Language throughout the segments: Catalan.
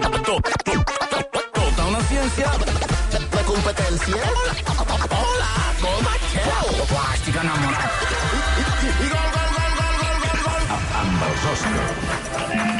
Tota una ciència. La competència. Hola, com esteu? Uah, estic enamorat. I gol. Amb els Oscars.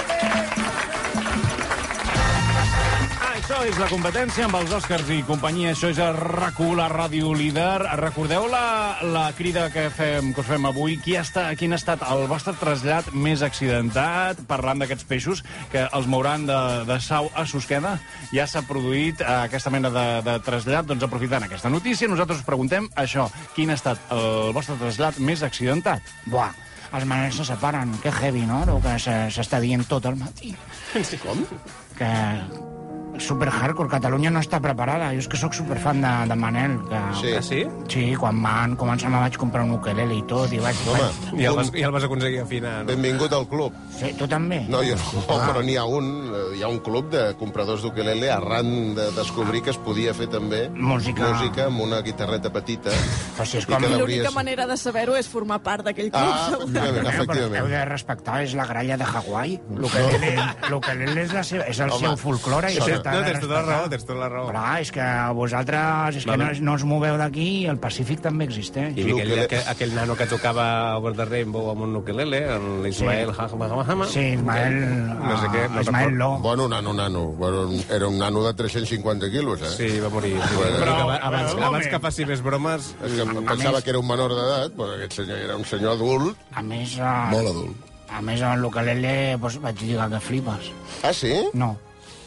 Això és la competència amb els Oscars i companyia. Això és RAC1, la ràdio líder. Recordeu la crida que us fem avui? Quin ha estat el vostre trasllat més accidentat? Parlant d'aquests peixos que els mouran de Sau a Susqueda. Ja s'ha produït aquesta mena de trasllat. Doncs aprofitant aquesta notícia, nosaltres us preguntem això. Quin ha estat el vostre trasllat més accidentat? Buah, els manels se separen. Que heavy, no? El que s'està dient tot el matí. Com? Que super hardcore, Catalunya no està preparada. Jo és que sóc superfan de Manel. Sí. Sí? Sí, quan van començar me vaig comprar un ukelele i tot, i vaig... Home, I el vas aconseguir afinar, no? benvingut al club. Sí, tu també? No, jo no, però n'hi ha un club de compradors d'ukelele arran de descobrir que es podia fer també Música amb una guitarreta petita. Però si és I com... que L'única manera de saber-ho és formar part d'aquell club. efectivament, Però heu efectivament. de respectar, és la gralla de Hawaii. L'ukelele és el seu folklore. I Home, s'ha No, de tens tota la respectar. raó, tens tota la raó. Clar, és que vosaltres és que no us moveu d'aquí i el Pacífic també existeix. I aquell nano que tocava Over the Rainbow amb un ukelele, l'Ismael Hama. Sí, Ismael... No sé què, no Ismael recordo. Lo. Bueno, nano. Bueno, era un nano de 350 quilos, eh? Sí, va morir. Però- Abans que faci més bromes... És que pensava que era un menor d'edat, però aquest senyor era un senyor adult, A més, molt adult. a més amb l'ukelele doncs, vaig lligar que flipes. Ah, sí? No.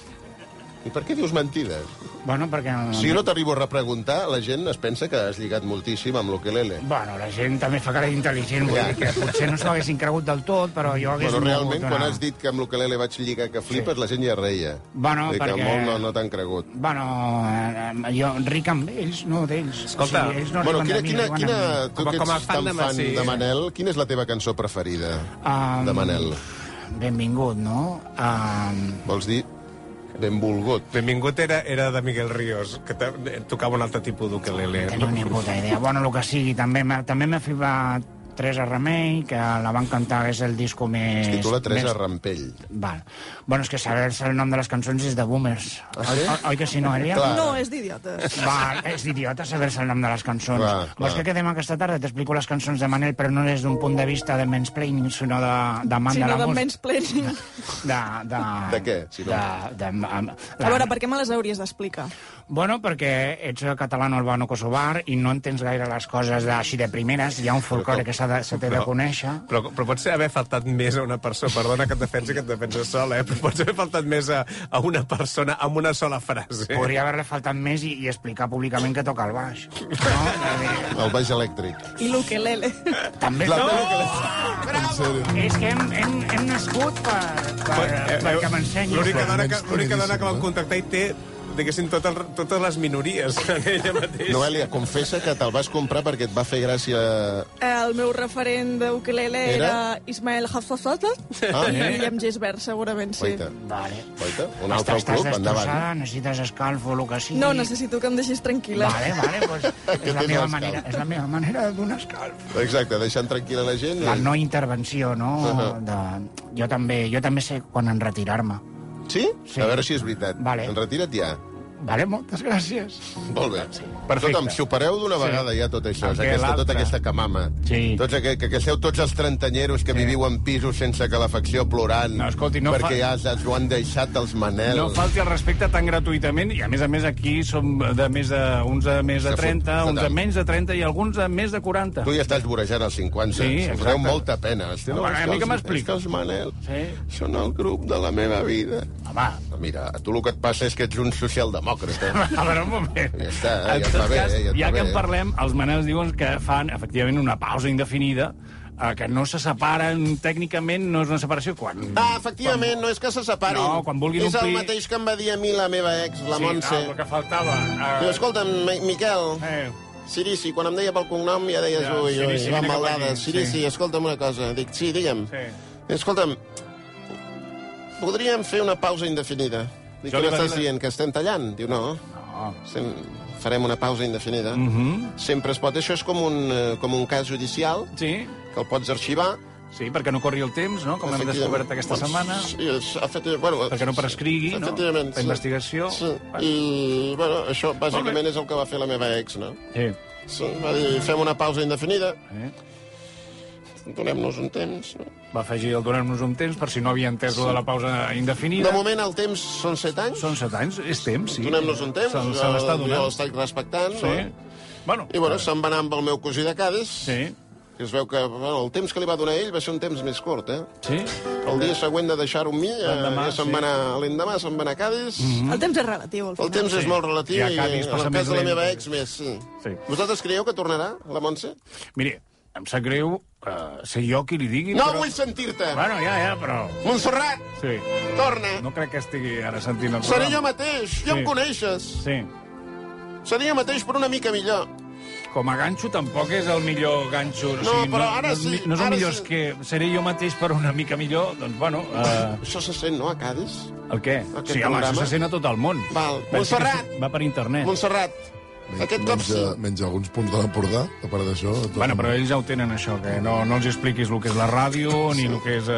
I per què dius mentides? Bueno, perquè... Si jo no t'arribo a repreguntar, la gent es pensa que has lligat moltíssim amb l'ukelele. Bueno, la gent també fa cara d'intel·ligent, vull Ja. dir que potser no s'ho haguessin cregut del tot, però jo hagués Bueno, realment, mogut quan has dit que amb l'ukelele vaig lligar que flipes, la gent ja reia. Bueno, Vull dir que perquè- molt no t'han cregut. Bueno, jo ric amb ells, no d'ells. Escolta, o sigui, ells no Bueno, riuen de mi, riuen amb mi. tu que Com a ets fan tan de fan sí. de Manel, quina és la teva cançó preferida de Manel? Benvingut, no? Vols dir benvolgut? Benvingut era de Miguel Ríos, que tocava un altre tipus d'ukelele. Teniu ni puta idea. Bueno, el que sigui, també m'ha flipat Teresa Remei, que la van cantar, és el disco més... Es titula Teresa més... Rampell. Val. Bueno, és que saber-se el nom de les cançons és de boomers. Oi que sí, Noelia? Clar. No, és d'idiotes. Val, és d'idiota saber-se el nom de les cançons. Clar, Vols clar. que quedem aquesta tarda? T'explico les cançons de Manel, però no des d'un punt de vista de mansplaining, sinó d'amant de Sinó la de música. mansplaining. De què? Si no- A veure, per què me les hauries d'explicar? Bueno, perquè ets catalano-albano-kosovar i no entens gaire les coses així de primeres. Hi ha un folklore que s'ha de conèixer. Però pot ser haver faltat més a una persona, perdona que et defensi que et defenses sola, però pot ser haver faltat més a una persona amb una sola frase. Podria haver-li faltat més i explicar públicament que toca el baix. No? El baix elèctric. I l'ukelele. També... És que hem nascut perquè m'ensenyis. L'única dona que vam contactar i té, diguéssim, totes les minories en ella mateixa. Noelia, confessa que te'l vas comprar perquè et va fer gràcia... El meu referent d'ukelele era Ismael Hafafata Ah, i Guillem Gisbert, segurament sí. Guaita, Vale. guaita, un altre club, endavant. Destrossada, necessites escalfo, el que sigui. No, necessito que em deixis tranquil·la. Vale, pues és la té meva l'escalf. manera, és la meva manera de donar escalf. Exacte, deixant tranquil·la la gent. La no intervenció, no? Jo també sé quan enretirar-me. Sí? Sí. A veure si és veritat. Vale. Enretira't ja. Vale, moltes gràcies. Molt bé. Perfecte. Escolta'm, xupareu d'una vegada ja tot això, Perquè tota l'altre. aquesta camama. Sí. Que sou tots els trentanyeros que viviu en pisos sense calefacció plorant No, escolti, no perquè ja els ho han deixat els Manel. No falti el respecte tan gratuïtament, i a més aquí som uns de més de 30, uns de menys de 30 i alguns de més de 40. Tu ja estàs vorejant els 50. Sí, Us exacte. fareu molta pena. Hosti, Bueno, a mi que és m'explica. que els Manel Sí. són el grup de la meva vida. Home, Mira, a tu el que et passa és que ets un socialdemòcrata. A veure, un moment. Ja està, En ja et tot va bé, cas, ja et ja va que bé. en parlem, els Manels diuen que fan, efectivament, una pausa indefinida, que no se separen, tècnicament no és una separació, quan... Efectivament, no és que se separin. No, quan vulguin és el omplir- mateix que em va dir a mi la meva ex, la Montse. el que faltava. Diu, escolta'm, Miquel, Sirici, quan em deia pel cognom ja deies, Ja, ui, Sirici, va vine cap maldades. aquí, Sirici, sí. escolta'm una cosa. Dic, sí, digue'm. Sí. Escolta'm, podríem fer una pausa indefinida. Dic, Jo què li va m'estàs dir dient, que estem tallant? Diu, no. Farem una pausa indefinida. Sempre es pot. Això és com un cas judicial, Sí. que el pots arxivar, Sí, perquè no corri el temps, no?, com hem descobert aquesta setmana. Sí, bueno, perquè no prescrigui, no?, la investigació. Sí, i, bueno, això bàsicament és el que va fer la meva ex, no? Sí. Sí, va dir, fem una pausa indefinida, donem-nos un temps, no? Va afegir el donem-nos un temps, per si no havia entès de la pausa indefinida. De moment el temps són 7 anys. Són 7 anys, és temps, sí. Donem-nos un temps, se l'està donant. jo l'estic respectant, sí. No? I, bueno, se'n va anar amb el meu cosí de Cádiz, sí. que es veu que el temps que li va donar ell va ser un temps més curt, Sí? El dia següent de deixar-ho amb mi, ja se'n va anar, l'endemà se'n va anar a Cádiz. El temps és relatiu, al final. El temps és molt relatiu, i en el cas de la meva ex més, sí. Vosaltres creieu que tornarà, la Montse? Miri, em sap greu ser jo qui li digui, no vull sentir-te! Bueno, ja, però... Montserrat! Sí. Torna! No crec que estigui ara sentint el programa. Seré jo mateix, ja em coneixes. Sí. Seré jo mateix, però una mica millor. Com a ganxo tampoc és el millor ganxo. No, però ara sí. No és el millor, és que seré jo mateix per una mica millor, doncs, bueno... Això se sent, no, a Cádiz? El què? Sí, home, això se sent a tot el món. Val. Montserrat! Va per internet. Montserrat! Aquest cop sí. Menja alguns punts de l'Empordà, a part d'això. Bueno, però ells ja ho tenen, això, que no els expliquis el que és la ràdio, ni el que és...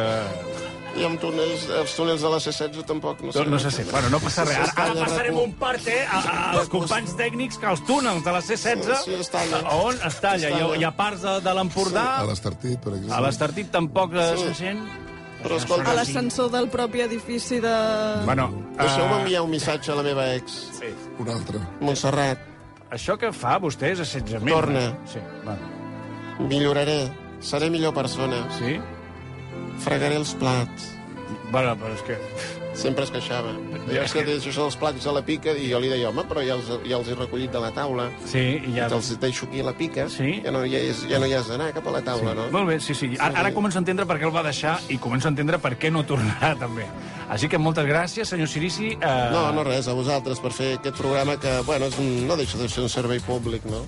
I amb els túnels de la C-16 tampoc, no sé. No sé, bueno, no passa res. Ara passarem un part, als companys tècnics, que els túnels de la C-16, on es talla. Hi ha parts de l'Empordà... A l'Estartit, per exemple. A l'Estartit tampoc se sent... Però escolta... A l'ascensor del propi edifici de... Bueno... Deixeu-me enviar un missatge a la meva ex. Sí. Un altre. Montserrat. Això que fa vostè és assetjament. Torna. Sí, va. Milloraré. Seré millor persona. Sí? Fregaré els plats. Bueno, però és que... Sempre es queixava. És que deixo els plats a la pica i jo li deia, home, però ja els he recollit de la taula. Sí, i ja... Te'ls deixo aquí a la pica. Sí. Ja no hi has d'anar cap a la taula, no? Molt bé, sí. Ara començo a entendre per què el va deixar i començo a entendre per què no tornarà, també. Així que moltes gràcies, senyor Cirici. No res, a vosaltres, per fer aquest programa que, bueno, no deixa de ser un servei públic, no?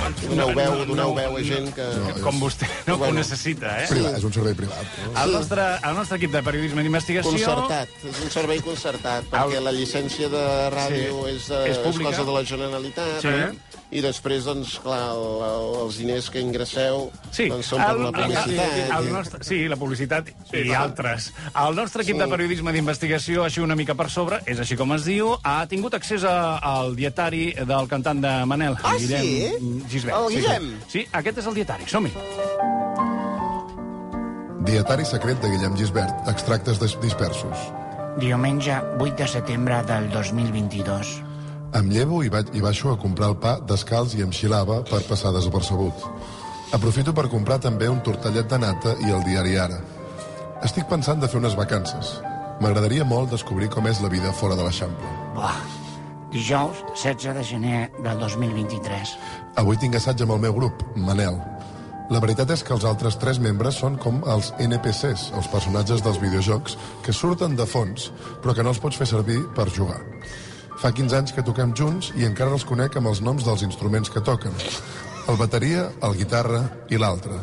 Doneu veu a gent que... Com vostè no ho necessita, Privat, és un servei privat. El nostre equip de periodisme d'investigació... Concertat, és un servei concertat, perquè la llicència de ràdio és cosa de la Generalitat, i després, doncs, clar, els diners que ingresseu són per la publicitat. Sí, la publicitat i altres. El nostre equip de periodisme d'investigació, així una mica per sobre, és així com es diu, ha tingut accés al dietari del cantant de Manel, Guillem Gisbert. El Guillem? Sí, aquest és el dietari, som-hi. Dietari secret de Guillem Gisbert, extractes dispersos. Diumenge 8 de setembre del 2022. Em llevo i baixo a comprar el pa descalç i amb xilava per passar desapercebut. Aprofito per comprar també un tortellet de nata i el diari Ara. Estic pensant de fer unes vacances. M'agradaria molt descobrir com és la vida fora de l'Eixample. Dijous, 16 de gener del 2023. Avui tinc assaig amb el meu grup, Manel. La veritat és que els altres 3 membres són com els NPCs, els personatges dels videojocs, que surten de fons, però que no els pots fer servir per jugar. Fa 15 anys que toquem junts i encara els conec amb els noms dels instruments que toquen. El bateria, el guitarra i l'altre.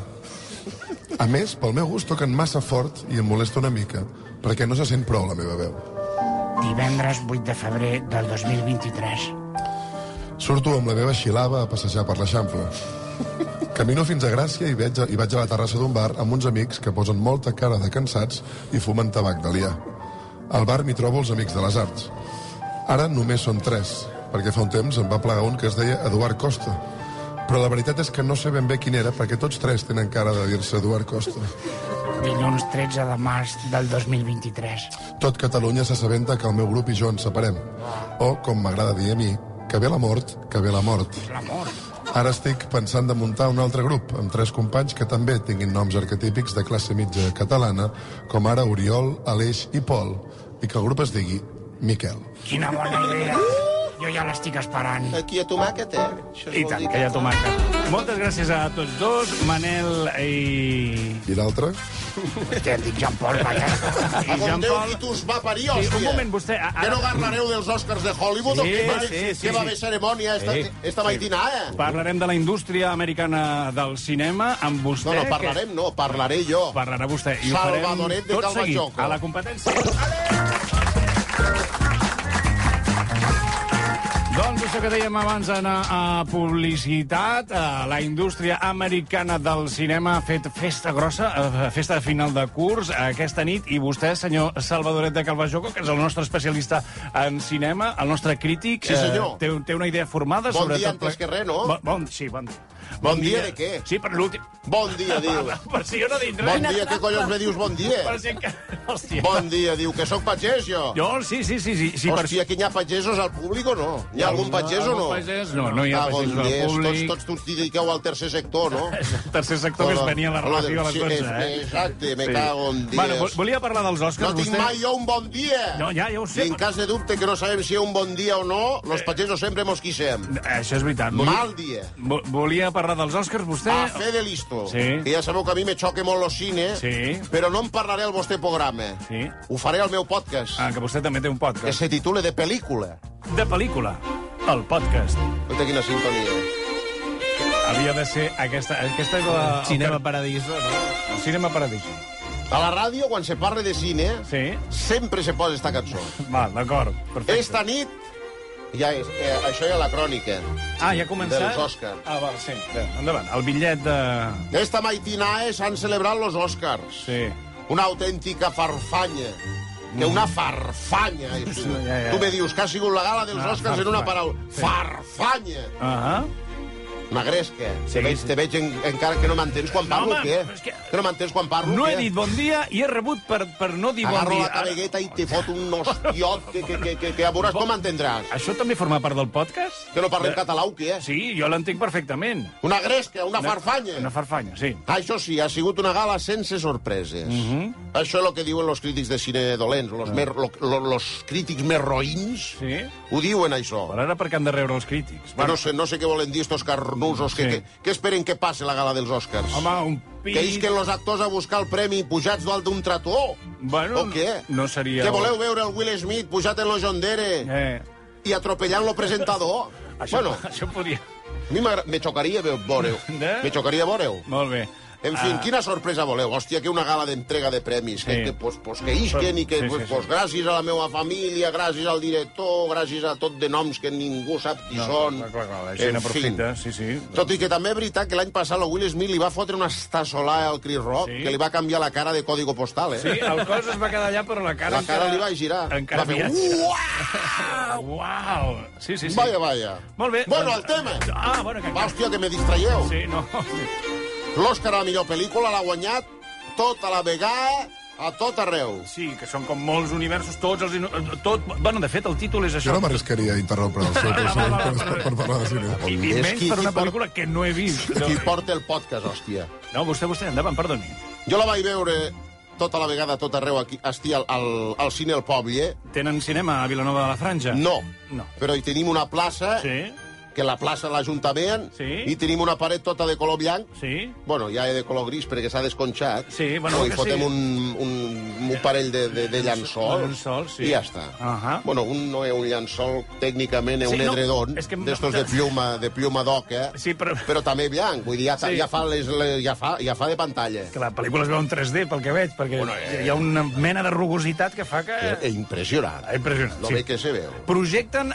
A més, pel meu gust toquen massa fort i em molesta una mica, perquè no se sent prou la meva veu. Divendres 8 de febrer del 2023. Surto amb la meva xilava a passejar per l'Eixample. Camino fins a Gràcia i vaig a la terrassa d'un bar amb uns amics que posen molta cara de cansats i fumen tabac d'alià. Al bar m'hi trobo els amics de les arts. Ara només són 3, perquè fa un temps em va plegar un que es deia Eduard Costa. Però la veritat és que no sé ben bé quin era, perquè tots 3 tenen cara de dir-se Eduard Costa. Dilluns 13 de març del 2023. Tot Catalunya s'assabenta que el meu grup i jo ens separem. O, com m'agrada dir a mi, que ve la mort, que ve la mort. La mort. Ara estic pensant de muntar un altre grup, amb 3 companys que també tinguin noms arquetípics de classe mitja catalana, com ara Oriol, Aleix i Pol, i que el grup es digui Miquel. Quina bona idea. Jo ja l'estic esperant. Aquí hi ha tomàquet, I tant, que hi ha tomàquet. Moltes gràcies a tots dos, Manel i... I l'altre? Hòstia, em dic Jean-Paul, vaja. I Jean-Paul... Qui t'us va parir, hòstia. Un moment, vostè... Que no garlareu dels Oscars de Hollywood? Que va haver cerimònia esta maitinada? Parlarem de la indústria americana del cinema amb vostè... No, parlarem no, parlaré jo. Parlarà vostè. I ho Salvadoret de tot seguit, Calvajoco. a la competència. Doncs això que dèiem abans d'anar a publicitat, la indústria americana del cinema ha fet festa grossa, festa de final de curs aquesta nit, i vostè, senyor Salvadoret de Calvajoco, que és el nostre especialista en cinema, el nostre crític, sí, senyor. Té una idea formada bon sobre... Bon dia antes que res, no? Sí, bon dia. Bon dia de què? Sí, per l'últim... Bon dia, diu. Per si jo no dic res. Bon dia, què collons me dius bon dia? Per si encara... Hòstia. Bon dia, diu, que sóc pagès, jo. Jo, sí. Hòstia, aquí hi ha pagesos al públic o no? Hi ha algun pagès o no? No hi ha pagesos al públic. Tots dediqueu al tercer sector, no? El tercer sector que es venia a la ràdio a les 12, Exacte, me cago en dies. Bueno, volia parlar dels Oscars. No tinc mai jo un bon dia. No, ja ho sé. I en cas de dubte que no sabem si hi ha un bon dia o no, los pagesos sempre mosquissem. Això és veritat. Mal dia. Volia parlar dels Oscars, vostè? A fe de listo. Sí. Que ja sabeu que a mi me xoque molt el cine, però no en parlaré al vostre programa. Sí. Ho faré al meu podcast. Que vostè també té un podcast. Que se titula De Pel·lícula. De pel·lícula. El podcast. Escolta quina sintonia. Havia de ser aquesta és la... Cinema Paradiso, no? El Cinema Paradiso. A la ràdio, quan se parla de cine, sempre se posa esta cançó. Val, d'acord. Perfecte. Esta nit... Ja és, això ja la crònica. Ja ha començat? Dels Oscars. Val, sí. Endavant. El bitllet de... Esta maitinae s'han celebrat los Oscars. Sí. Una autèntica farfanya. Que una farfanya. Tu me dius que ha sigut la gala dels Oscars en una paraula. Farfanya. Una gresca. Te veig encara que no m'entens quan parlo, què? Que no m'entens quan parlo, No he dit bon dia i he rebut per no dir bon dia. Agarro la cabegueta i te fot un hostiot que ja veuràs com entendràs. Això també forma part del podcast? Que no parlem català o què? Sí, jo l'entenc perfectament. Una gresca, una farfanya. Una farfanya, sí. Això sí, ha sigut una gala sense sorpreses. Això és el que diuen els crítics de cine dolents. Los crítics més roïns ho diuen, això. Però ara per què han de rebre els crítics? No sé què volen dir estos carnusos que esperen que passi la gala dels Oscars. Home, un pit... Que isquen los actors a buscar el premi pujats dalt d'un trató? Bueno, o què? No seria... Que voleu veure el Will Smith pujat en lo John Dere i atropellant lo presentador? Això podria... A mi me xocaria veure-ho. Me xocaria veure-ho. Molt bé. En fi, quina sorpresa voleu? Hòstia, que una gala d'entrega de premis. Que isquen i que, gràcies a la meva família, gràcies al director, gràcies a tot de noms que ningú sap qui són. En fi. Tot i que també és veritat que l'any passat el Will Smith li va fotre una estassolada al Chris Rock, que li va canviar la cara de còdigo postal, Sí, el cos es va quedar allà, però la cara... La cara li va girar. Va fer... Uau! Sí. Vaya. Molt bé. Bueno, el tema. Hòstia, que me distraieu. Sí, no... L'Òscar a la millor pel·lícula l'ha guanyat tota la vegada, a tot arreu. Sí, que són com molts universos, tots els... Bueno, de fet, el títol és això. Jo no m'arriscaria a interrompre el seu per parlar de cine. I menys per una pel·lícula que no he vist. Qui porta el podcast, hòstia. No, vostè, endavant, perdoni. Jo la vaig veure tota la vegada, tot arreu, aquí, al Cine El Poble. Tenen cinema a Vilanova de la Franja? No. Però hi tenim una plaça... que la plaça de l'Ajuntament, i tenim una paret tota de color blanc. Bueno, ja és de color gris perquè s'ha desconxat. I fotem un parell de llençols i ja està. Bueno, no és un llençol, tècnicament és un edredon, d'estos de pluma d'oca, però també blanc. Vull dir, ja fa de pantalla. Que la pel·lícula es veu en 3D, pel que veig, perquè hi ha una mena de rugositat que fa que... És impressionant. No ve que se veu. Projecten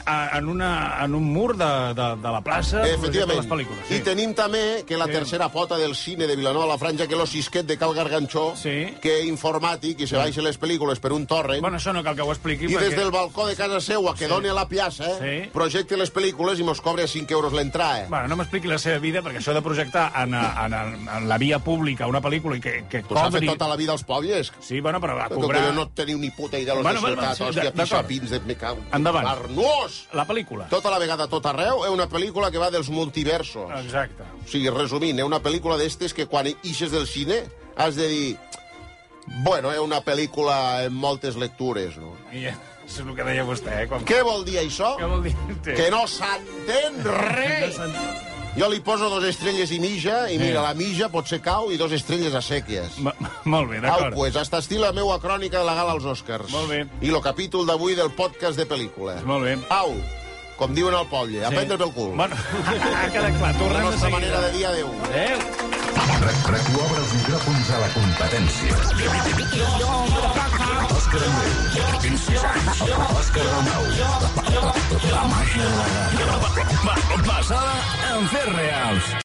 en un mur de la plaça, efectivament. Les pel·lícules. I tenim també que la tercera pota del cine de Vilanova de la Franja, que és l'Osisquet de Cal Garganxó, que és informàtic i se baixa les pel·lícules per un torrent. Bueno, això no cal que ho expliqui. I des del balcó de casa seua, que dona a la plaça, projecta les pel·lícules i mos cobra 5 euros l'entrada. Bueno, no m'expliqui la seva vida, perquè això de projectar en la via pública una pel·lícula que cobri... Tu s'ha fet tota la vida als pobles. Sí, bueno, però a cobrar... No teniu ni puta idea de ciutat, hòstia, pixapins de me cago. Endavant. Arnós! La pel·lícula. Tota la vegada, tot arreu, és una pel·lícula que va dels multiversos. Exacte. O sigui, resumint, és una pel·lícula d'estes que quan ixes del cine has de dir... Bueno, és una pel·lícula amb moltes lectures, no? I això és el que deia vostè, Què vol dir això? Què vol dir? Que no s'entén res! Jo li poso 2 estrelles i mitja, i mira, la mitja potser cau i 2 estrelles a sèquies. Molt bé, d'acord. Au, pues, hasta estil la meua crònica de la gala als Oscars. Molt bé. I el capítol d'avui del podcast de pel·lícula. Molt bé. Au, com diuen al poble, a prendre pel cul. Bueno, ha quedat clar. La nostra manera de dir adéu. Adéu. RAC1 obre els micròfons a la competència. Òscar Andreu. 26 anys. Òscar Dalmau. La màgia de la ràdio. Basada en fets reals.